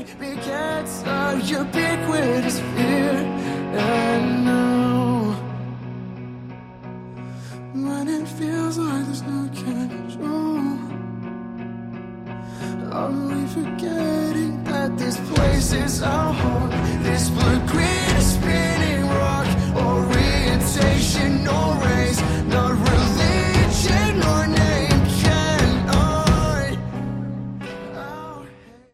begets our ubiquitous fear. And now, when it feels like there's no control, are we forgetting that this place is our home?